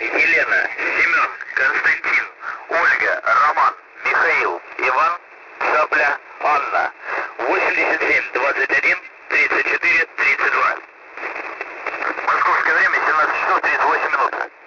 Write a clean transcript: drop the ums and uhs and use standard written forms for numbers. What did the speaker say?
Елена, Семен, Константин, Ольга, Роман, Михаил, Иван, Сапля, Анна. 87, 21, 34, 32. Московское время 17 часов 38 минут.